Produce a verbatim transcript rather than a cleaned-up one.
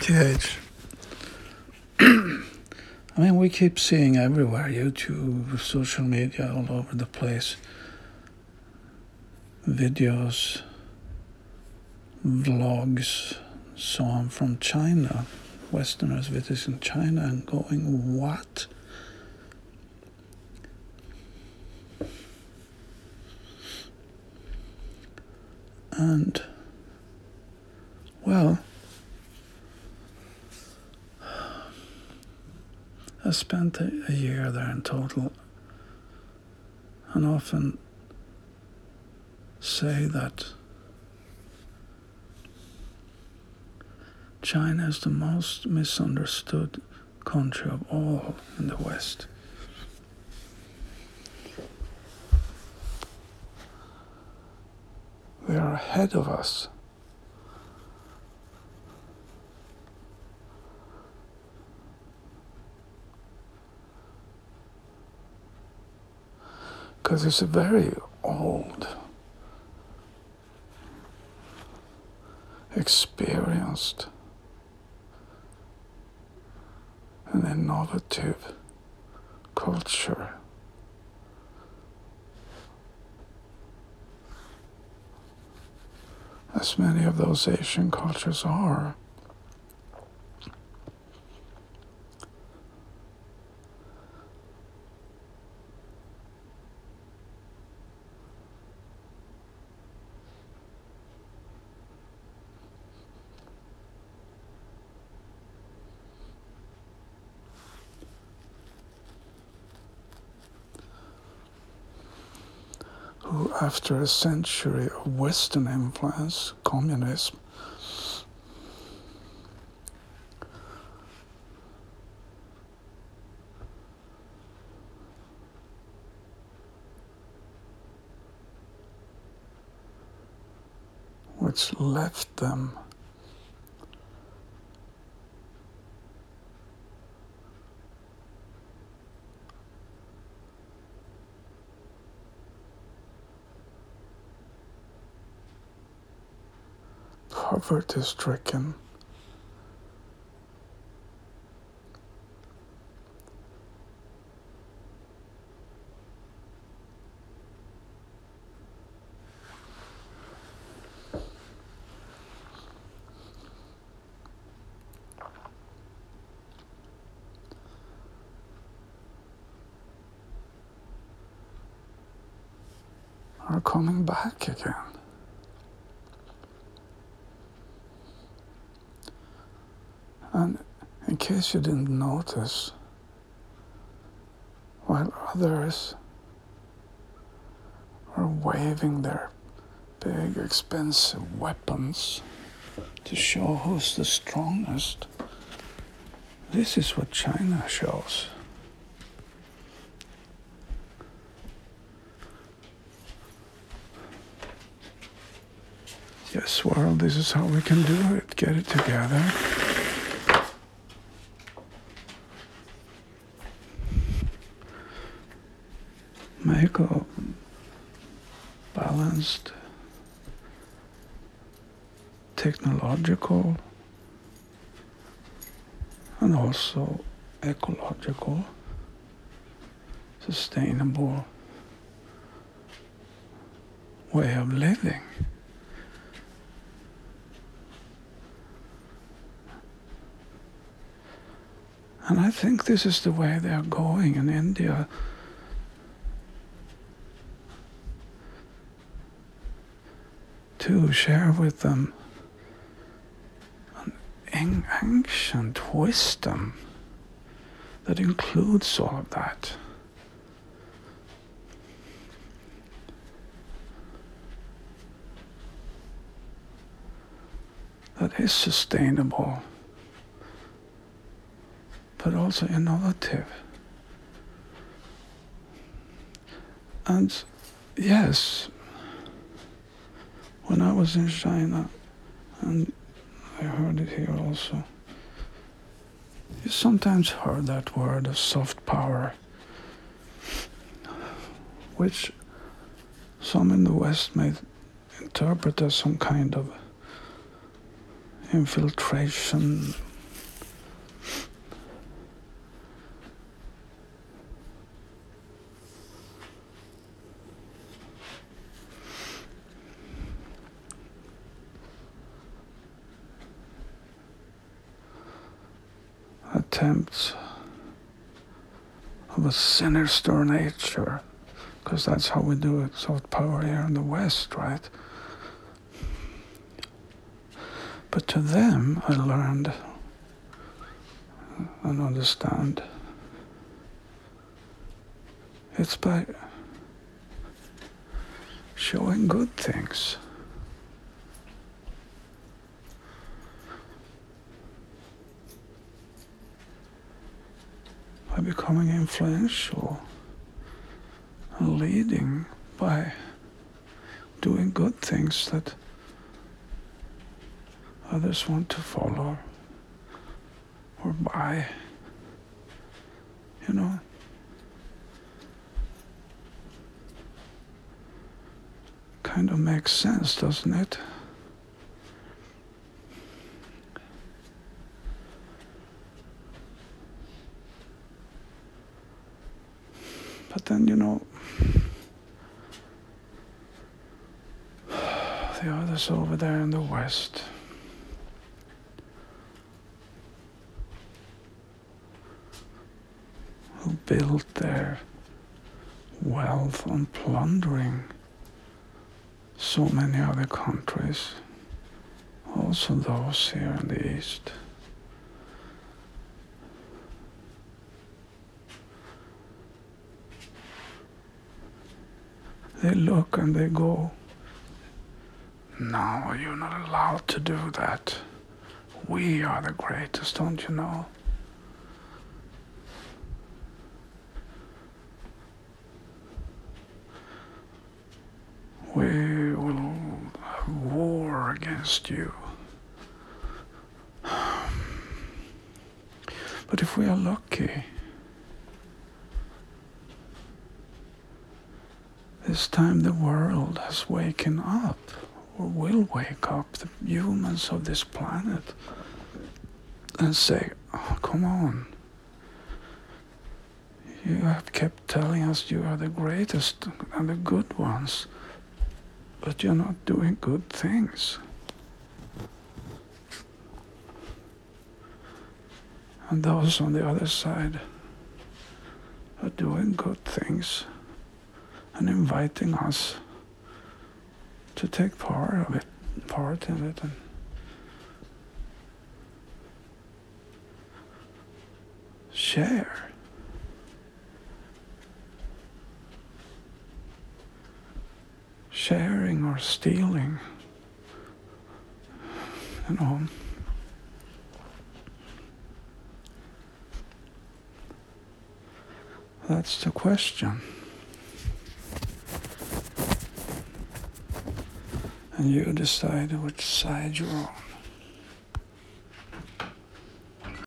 T H. I mean, we keep seeing everywhere, YouTube, social media, all over the place, videos, vlogs, so on from China, Westerners visiting China and going, what? And, well, I spent a, a year there in total, and often say that China is the most misunderstood country of all in the West. They are ahead of us. Because it's a very old, experienced, and innovative culture. As many of those Asian cultures are. Who, after a century of Western influence, communism, which left them poverty-stricken, are coming back again. And in case you didn't notice, while others are waving their big expensive weapons to show who's the strongest, this is what China shows. Yes, world, this is how we can do it. Get it together. Make a balanced, technological, and also ecological, sustainable way of living. And I think this is the way they are going in India. To share with them an ancient wisdom that includes all of that. That is sustainable, but also innovative. And yes, when I was in China, and I heard it here also, you sometimes heard that word of soft power, which some in the West may interpret as some kind of infiltration attempts of a sinister nature, because that's how we do it, soft power here in the West, right? But to them, I learned and understand, it's by showing good things. By becoming influential and leading by doing good things that others want to follow or buy, you know. Kind of makes sense, doesn't it? But then, you know, the others over there in the West, who built their wealth on plundering so many other countries, also those here in the East. They look and they go, no, you're not allowed to do that. We are the greatest, don't you know? We will have war against you. But if we are lucky, this time the world has waken up, or will wake up, the humans of this planet, and say, oh, come on. You have kept telling us you are the greatest and the good ones, but you're not doing good things. And those on the other side are doing good things and inviting us to take part of it, part in it, and share. Sharing or stealing, you know. That's the question. And you decide which side you're on.